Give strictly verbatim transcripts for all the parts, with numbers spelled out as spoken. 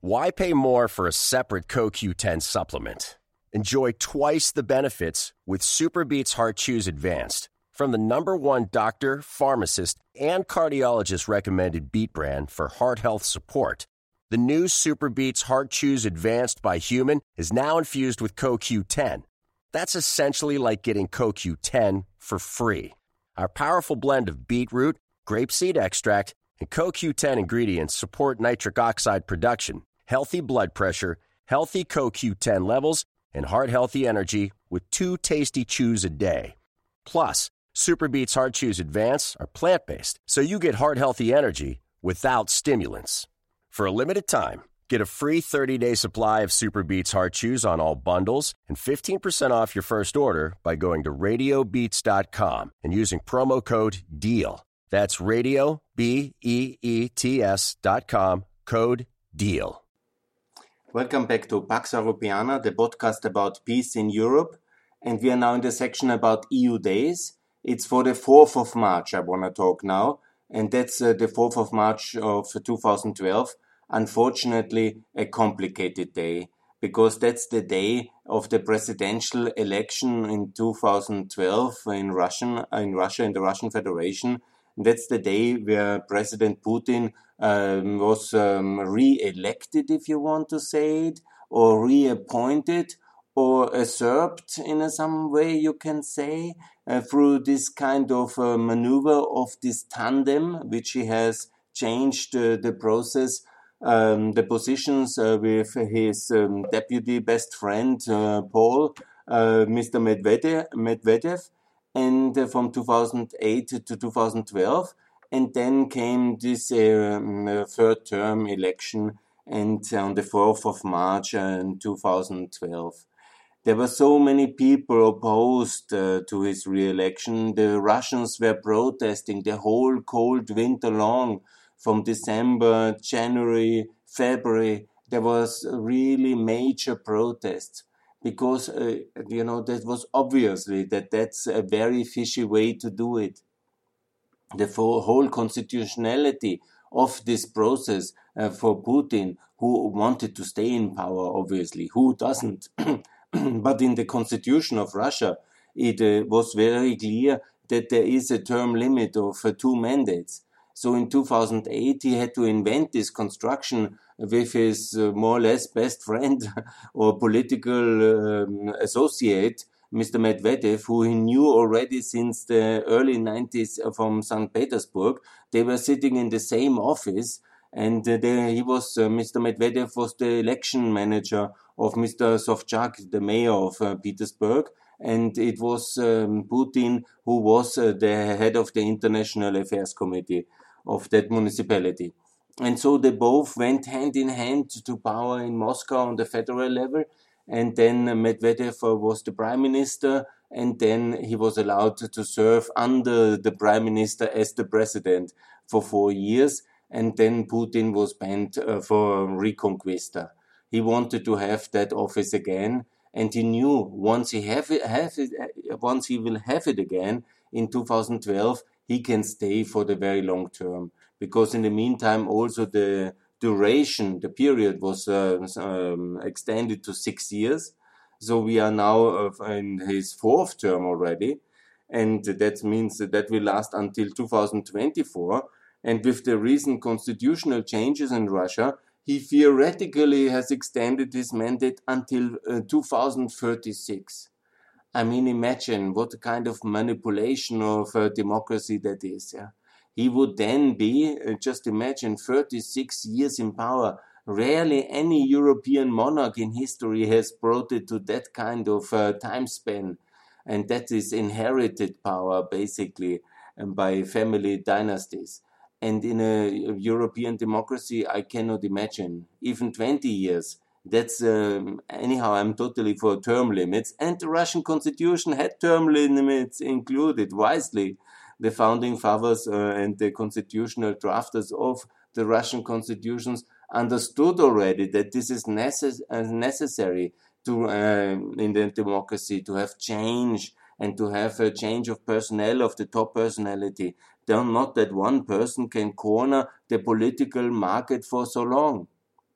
Why pay more for a separate C O Q ten supplement? Enjoy twice the benefits with SuperBeets Heart Chews Advanced from the number one doctor, pharmacist, and cardiologist recommended beet brand for heart health support. The new SuperBeets Heart Chews Advanced by Human is now infused with C O Q ten. That's essentially like getting C O Q ten for free. Our powerful blend of beetroot, grapeseed extract, and C O Q ten ingredients support nitric oxide production, healthy blood pressure, healthy C O Q ten levels, and heart-healthy energy with two tasty chews a day. Plus, SuperBeets Heart Chews Advance are plant-based, so you get heart-healthy energy without stimulants. For a limited time, get a free thirty-day supply of SuperBeets Heart Chews on all bundles and fifteen percent off your first order by going to radio beets dot com and using promo code DEAL. That's radio, B E E T S dot com, code DEAL. Welcome back to Pax Europiana, the podcast about peace in Europe. And we are now in the section about E U days. It's for the fourth of March I want to talk now. And that's uh, the fourth of March of two thousand twelve. Unfortunately, a complicated day. Because that's the day of the presidential election in two thousand twelve in Russian, in Russia, in the Russian Federation. That's the day where President Putin um, was um, re-elected, if you want to say it, or reappointed, or usurped in some way, you can say, uh, through this kind of uh, maneuver of this tandem, which he has changed uh, the process, um, the positions uh, with his um, deputy best friend, uh, Paul, uh, Mister Medvedev, Medvedev. And uh, from two thousand eight to two thousand twelve, and then came this uh, um, third term election, and on the fourth of March uh, in two thousand twelve. There were so many people opposed uh, to his re-election. The Russians were protesting the whole cold winter long, from December, January, February. There was really major protests. Because, uh, you know, that was obviously that that's a very fishy way to do it. The whole constitutionality of this process uh, for Putin, who wanted to stay in power, obviously, who doesn't? But in the constitution of Russia, it uh, was very clear that there is a term limit of uh, two mandates. So in two thousand eight, he had to invent this construction with his uh, more or less best friend or political um, associate, Mister Medvedev, who he knew already since the early nineties from Saint Petersburg. They were sitting in the same office, and uh, they, he was, uh, Mister Medvedev was the election manager of Mister Sobchak, the mayor of uh, Petersburg, and it was um, Putin who was uh, the head of the International Affairs Committee of that municipality. And so they both went hand in hand to power in Moscow on the federal level. And then Medvedev was the prime minister, and then he was allowed to serve under the prime minister as the president for four years. And then Putin was banned uh, for Reconquista. He wanted to have that office again, and he knew once he have it, have it, once he will have it again in two thousand twelve, he can stay for the very long term. Because in the meantime, also the duration, the period was uh, um, extended to six years. So we are now uh, in his fourth term already. And that means that, that will last until two thousand twenty-four. And with the recent constitutional changes in Russia, he theoretically has extended his mandate until uh, two thousand thirty-six. I mean, imagine what kind of manipulation of uh, democracy that is. Yeah? He would then be, uh, just imagine, thirty-six years in power. Rarely any European monarch in history has brought it to that kind of uh, time span. And that is inherited power, basically, um, by family dynasties. And in a European democracy, I cannot imagine, even twenty years. That's, um, anyhow, I'm totally for term limits. And the Russian constitution had term limits included, wisely. The founding fathers uh, and the constitutional drafters of the Russian constitutions understood already that this is necess- uh, necessary to uh, in the democracy, to have change and to have a change of personnel, of the top personality. Not that one person can corner the political market for so long.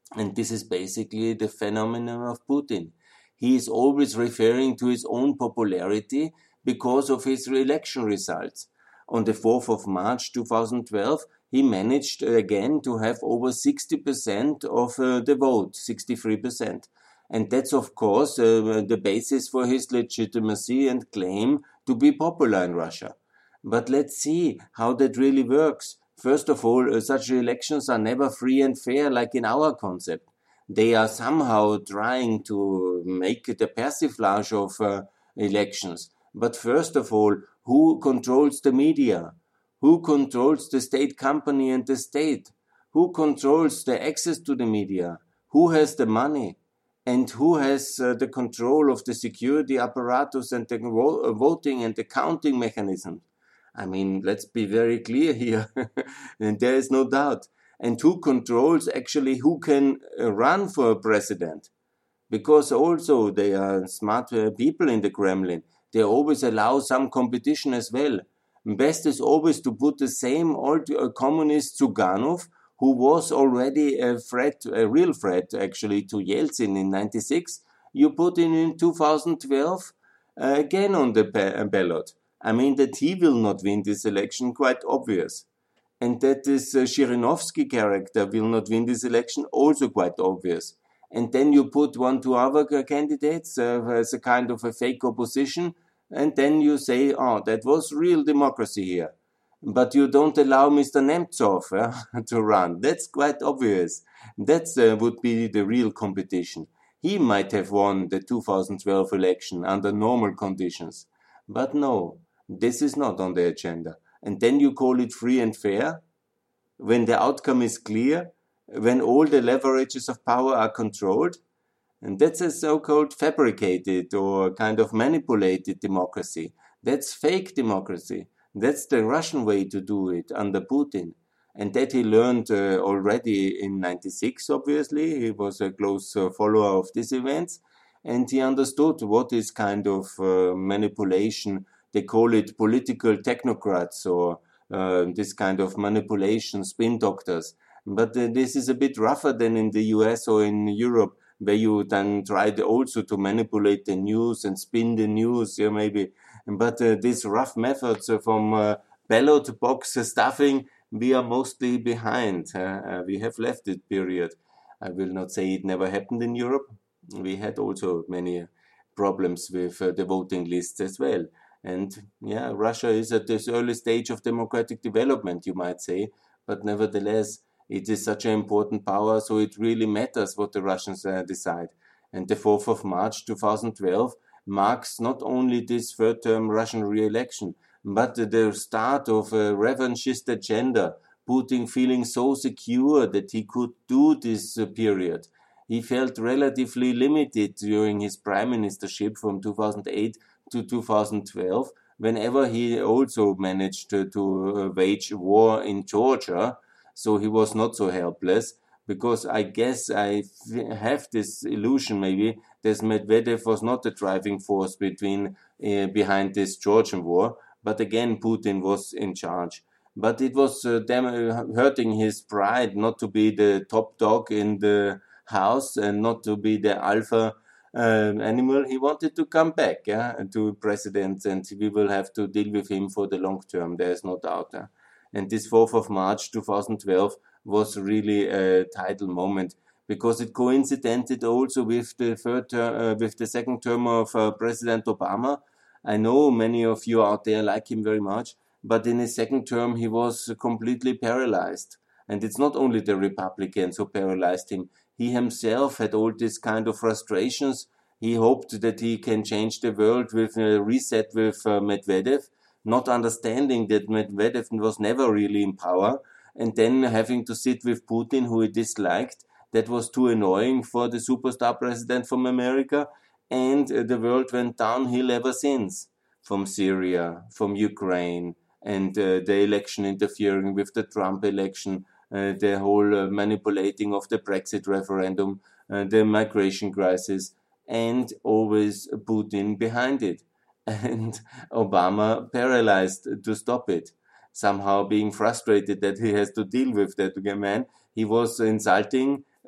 And this is basically the phenomenon of Putin. He is always referring to his own popularity because of his re-election results. On the fourth of March two thousand twelve, he managed again to have over sixty percent of uh, the vote, sixty-three percent. And that's, of course, uh, the basis for his legitimacy and claim to be popular in Russia. But let's see how that really works. First of all, uh, such elections are never free and fair like in our concept. They are somehow trying to make the persiflage of uh, elections. But first of all, who controls the media? Who controls the state company and the state? Who controls the access to the media? Who has the money? And who has uh, the control of the security apparatus and the vo- voting and the counting mechanism? I mean, let's be very clear here. And there is no doubt. And who controls actually who can uh, run for president? Because also they are smart uh, people in the Kremlin. They always allow some competition as well. Best is always to put the same old uh, communist Zyuganov, who was already a threat, a real threat actually to Yeltsin in ninety-six. You put in in two thousand twelve uh, again on the ba- ballot. I mean that he will not win this election, quite obvious. And that this uh, Zhirinovsky character will not win this election, also quite obvious. And then you put one, two other candidates uh, as a kind of a fake opposition, and then you say, oh, that was real democracy here. But you don't allow Mister Nemtsov uh, to run. That's quite obvious. That uh, would be the real competition. He might have won the two thousand twelve election under normal conditions. But no, this is not on the agenda. And then you call it free and fair? When the outcome is clear? When all the leverages of power are controlled? And that's a so-called fabricated or kind of manipulated democracy. That's fake democracy. That's the Russian way to do it under Putin. And that he learned uh, already in ninety-six, obviously. He was a close uh, follower of these events. And he understood what is kind of uh, manipulation. They call it political technocrats or uh, this kind of manipulation, spin doctors. But uh, this is a bit rougher than in the U S or in Europe, where you then tried also to manipulate the news and spin the news, yeah, maybe. But uh, these rough methods uh, from uh, ballot box stuffing, we are mostly behind. Uh, uh, we have left it, period. I will not say it never happened in Europe. We had also many problems with uh, the voting lists as well. And yeah, Russia is at this early stage of democratic development, you might say. But nevertheless, it is such an important power, so it really matters what the Russians uh, decide. And the fourth of March two thousand twelve marks not only this third-term Russian re-election, but the start of a revanchist agenda, Putin feeling so secure that he could do this uh, period. He felt relatively limited during his prime ministership from two thousand eight to two thousand twelve, whenever he also managed to, to uh, wage war in Georgia. So he was not so helpless, because I guess I have this illusion maybe that Medvedev was not the driving force between uh, behind this Georgian war, but again Putin was in charge. But it was uh, damn, hurting his pride not to be the top dog in the house and not to be the alpha uh, animal. He wanted to come back yeah, to president, and we will have to deal with him for the long term, there is no doubt. Uh. And this fourth of March two thousand twelve was really a tidal moment, because it coincided also with the third uh, with the second term of uh, President Obama. I know many of you out there like him very much, but in his second term he was completely paralyzed. And it's not only the Republicans who paralyzed him. He himself had all these kind of frustrations. He hoped that he can change the world with a reset with uh, Medvedev, not understanding that Medvedev was never really in power, and then having to sit with Putin, who he disliked. That was too annoying for the superstar president from America, and uh, the world went downhill ever since, from Syria, from Ukraine, and uh, the election interfering with the Trump election, uh, the whole uh, manipulating of the Brexit referendum, uh, the migration crisis, and always Putin behind it. And Obama paralyzed to stop it, somehow being frustrated that he has to deal with that man. He was insulting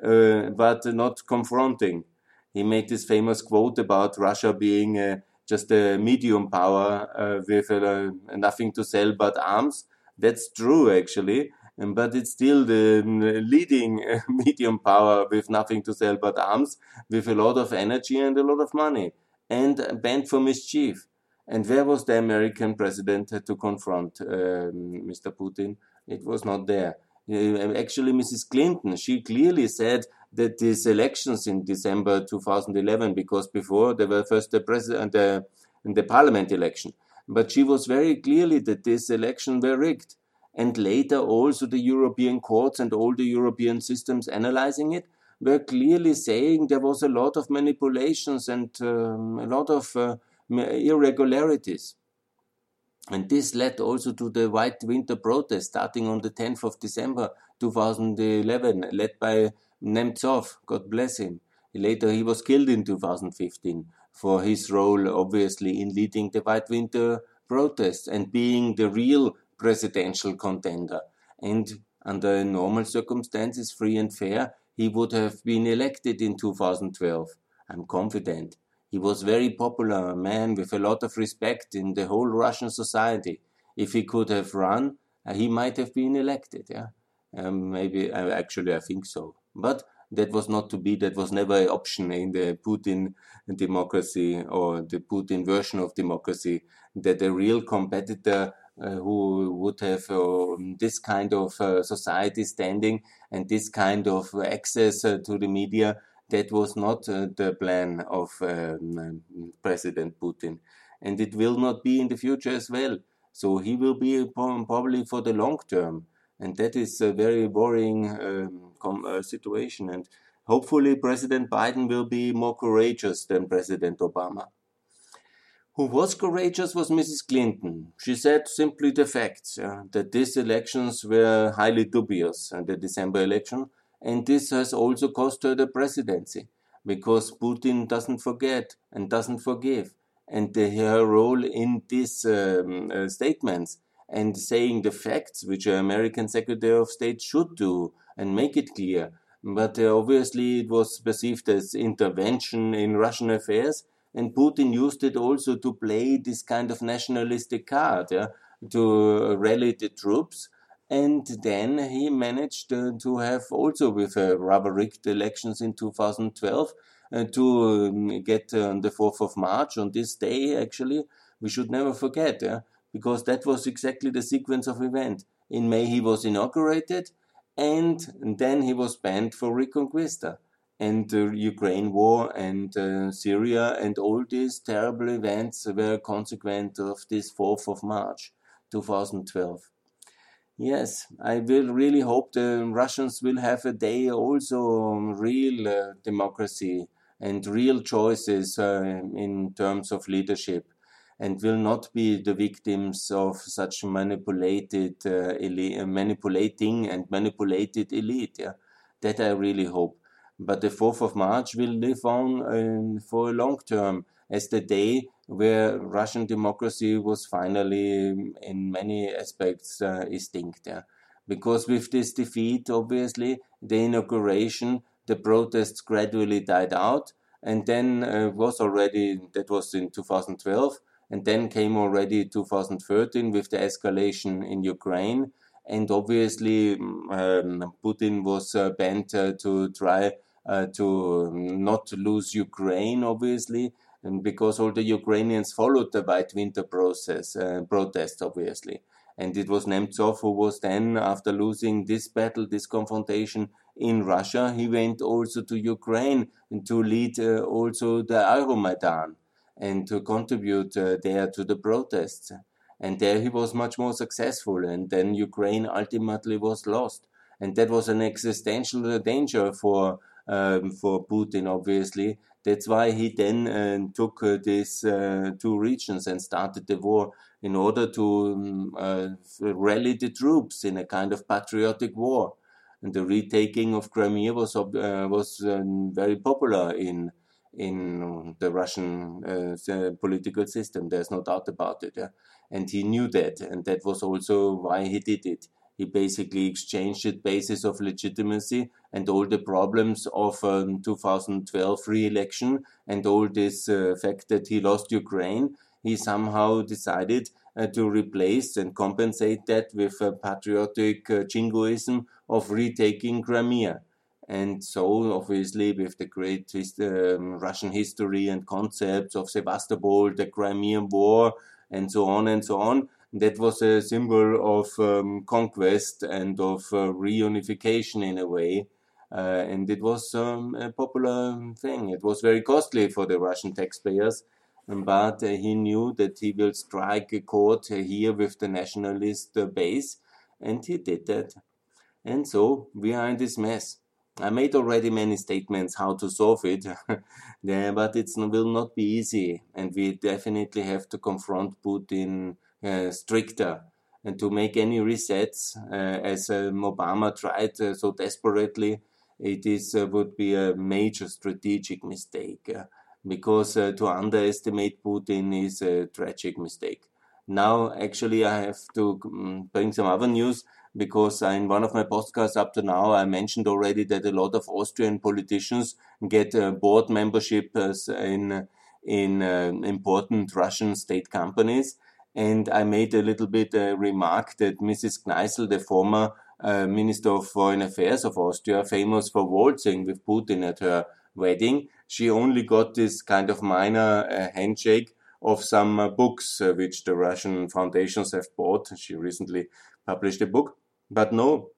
uh, but not confronting. He made this famous quote about Russia being uh, just a medium power uh, with uh, nothing to sell but arms. That's true, actually, but it's still the leading medium power with nothing to sell but arms, with a lot of energy and a lot of money, and bent for mischief. And where was the American president to confront um, Mister Putin? It was not there. Uh, actually, Missus Clinton, she clearly said that these elections in December two thousand eleven, because before there were first the president, the, the parliament election, but she was very clearly that these elections were rigged. And later also the European courts and all the European systems analyzing it were clearly saying there was a lot of manipulations and um, a lot of uh, irregularities. And this led also to the White Winter protest starting on the tenth of December two thousand eleven, led by Nemtsov, God bless him. Later he was killed in two thousand fifteen for his role, obviously, in leading the White Winter protests and being the real presidential contender. And under normal circumstances, free and fair, he would have been elected in two thousand twelve. I'm confident. He was very popular, a man with a lot of respect in the whole Russian society. If he could have run, uh, he might have been elected. Yeah, um, maybe. Uh, actually, I think so. But that was not to be. That was never an option in the Putin democracy or the Putin version of democracy. That a real competitor uh, who would have uh, this kind of uh, society standing and this kind of access uh, to the media. That was not uh, the plan of um, President Putin, and it will not be in the future as well. So he will be probably for the long term, and that is a very worrying um, com- uh, situation. And hopefully President Biden will be more courageous than President Obama. Who was courageous was Missus Clinton. She said simply the facts, uh, that these elections were highly dubious, uh, the December election, and this has also cost her the presidency, because Putin doesn't forget and doesn't forgive. And the, her role in these um, uh, statements and saying the facts, which an American Secretary of State should do and make it clear. But uh, obviously it was perceived as intervention in Russian affairs, and Putin used it also to play this kind of nationalistic card, yeah, to rally the troops. And then he managed uh, to have also with uh, rather rigged elections in two thousand twelve uh, to um, get on uh, the fourth of March, on this day actually, we should never forget, yeah, because that was exactly the sequence of events. In May he was inaugurated, and then he was banned for Reconquista. And the uh, Ukraine war and uh, Syria and all these terrible events were consequent of this fourth of March two thousand twelve. Yes, I will really hope the Russians will have a day also on real uh, democracy and real choices uh, in terms of leadership, and will not be the victims of such manipulated, uh, elite, manipulating and manipulated elite. Yeah? That I really hope. But the fourth of March will live on uh, for a long term as the day where Russian democracy was finally, in many aspects, uh, extinct. Yeah? Because with this defeat, obviously, the inauguration, the protests gradually died out, and then uh, was already, that was in two thousand twelve, and then came already two thousand thirteen with the escalation in Ukraine, and obviously um, Putin was uh, bent uh, to try Uh, to not lose Ukraine, obviously, and because all the Ukrainians followed the White Winter process, uh, protest, obviously. And it was Nemtsov who was then, after losing this battle, this confrontation in Russia, he went also to Ukraine to lead uh, also the Euromaidan and to contribute uh, there to the protests. And there he was much more successful, and then Ukraine ultimately was lost. And that was an existential danger for Um, for Putin, obviously. That's why he then uh, took uh, these uh, two regions and started the war in order to um, uh, rally the troops in a kind of patriotic war. And the retaking of Crimea was uh, was um, very popular in in the Russian uh, political system. There's no doubt about it. Yeah? And he knew that, and that was also why he did it. He basically exchanged the basis of legitimacy and all the problems of um, two thousand twelve re-election and all this uh, fact that he lost Ukraine. He somehow decided uh, to replace and compensate that with a patriotic uh, jingoism of retaking Crimea. And so, obviously, with the great um, Russian history and concepts of Sevastopol, the Crimean War, and so on and so on, that was a symbol of um, conquest and of uh, reunification in a way. Uh, and it was um, a popular thing. It was very costly for the Russian taxpayers, but uh, he knew that he will strike a chord uh, here with the nationalist uh, base, and he did that. And so we are in this mess. I made already many statements how to solve it, yeah, but it will not be easy, and we definitely have to confront Putin uh, stricter. And to make any resets, uh, as um, Obama tried uh, so desperately, it is uh, would be a major strategic mistake, uh, because uh, to underestimate Putin is a tragic mistake. Now, actually, I have to um, bring some other news, because in one of my podcasts up to now, I mentioned already that a lot of Austrian politicians get uh, board memberships in in uh, important Russian state companies. And I made a little bit a remark that Missus Kneißl, the former uh, Minister of Foreign Affairs of Austria, famous for waltzing with Putin at her wedding, she only got this kind of minor uh, handshake of some uh, books uh, which the Russian foundations have bought. She recently published a book. But no,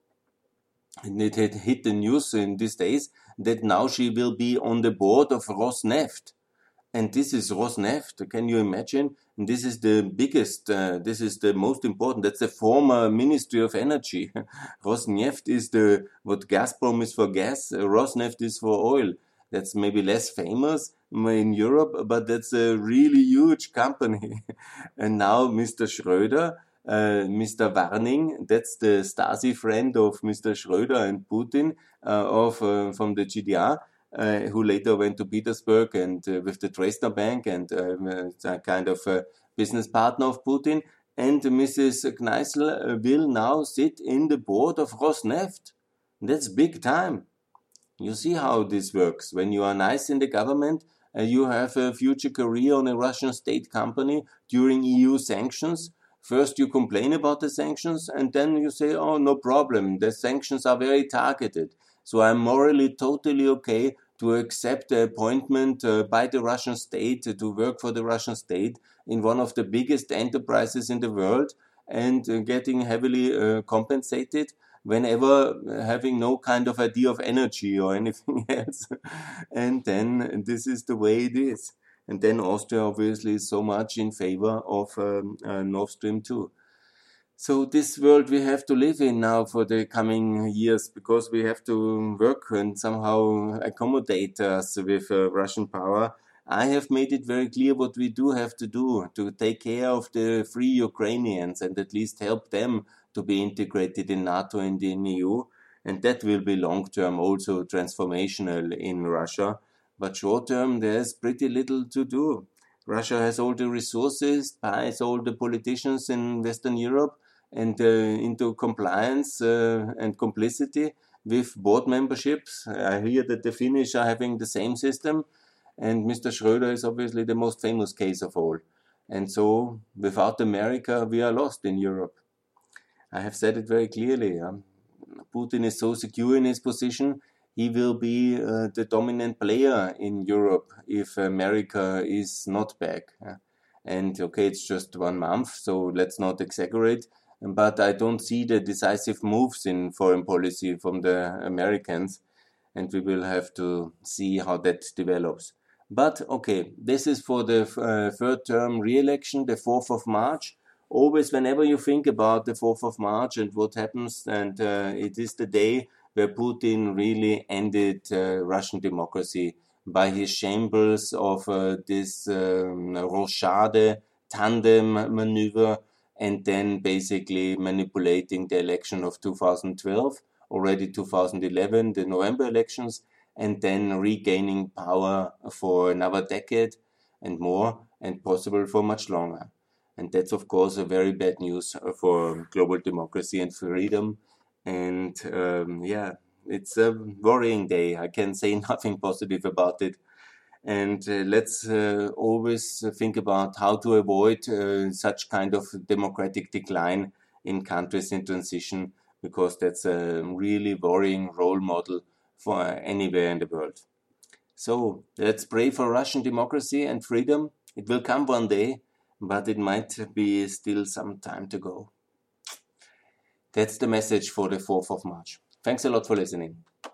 it had hit the news in these days that now she will be on the board of Rosneft. And this is Rosneft, can you imagine? And this is the biggest, uh, this is the most important, that's the former Ministry of Energy. Rosneft is the, what Gazprom is for gas, uh, Rosneft is for oil. That's maybe less famous in Europe, but that's a really huge company. And now Mister Schröder, uh, Mister Warning, that's the Stasi friend of Mister Schröder and Putin, uh, of uh, from the G D R, uh, who later went to Petersburg and uh, with the Dresdner Bank and uh, a kind of a business partner of Putin. And Missus Kneißl will now sit in the board of Rosneft. That's big time. You see how this works. When you are nice in the government, uh, you have a future career on a Russian state company during E U sanctions. First you complain about the sanctions, and then you say, oh, no problem, the sanctions are very targeted. So I'm morally totally okay to accept the appointment uh, by the Russian state uh, to work for the Russian state in one of the biggest enterprises in the world, and uh, getting heavily uh, compensated whenever having no kind of idea of energy or anything else. And then this is the way it is. And then Austria obviously is so much in favor of um, uh, Nord Stream two. So this world we have to live in now for the coming years, because we have to work and somehow accommodate us with uh, Russian power. I have made it very clear what we do have to do to take care of the free Ukrainians and at least help them to be integrated in NATO and in E U. And that will be long-term also transformational in Russia. But short-term, there's pretty little to do. Russia has all the resources, buys all the politicians in Western Europe and uh, into compliance uh, and complicity with board memberships. I hear that the Finnish are having the same system, and Mister Schröder is obviously the most famous case of all. And so, without America, we are lost in Europe. I have said it very clearly. Um, Putin is so secure in his position, he will be uh, the dominant player in Europe if America is not back. Uh, and okay, it's just one month, so let's not exaggerate. But I don't see the decisive moves in foreign policy from the Americans, and we will have to see how that develops. But okay, this is for the uh, third term re-election, the fourth of March. Always, whenever you think about the fourth of March and what happens, and uh, it is the day where Putin really ended uh, Russian democracy by his shambles of uh, this um, Rochade tandem maneuver, and then basically manipulating the election of two thousand twelve, already two thousand eleven, the November elections, and then regaining power for another decade and more, and possible for much longer. And that's, of course, a very bad news for global democracy and freedom. And um, yeah, it's a worrying day. I can say nothing positive about it. And uh, let's uh, always think about how to avoid uh, such kind of democratic decline in countries in transition, because that's a really worrying role model for anywhere in the world. So let's pray for Russian democracy and freedom. It will come one day, but it might be still some time to go. That's the message for the fourth of March. Thanks a lot for listening.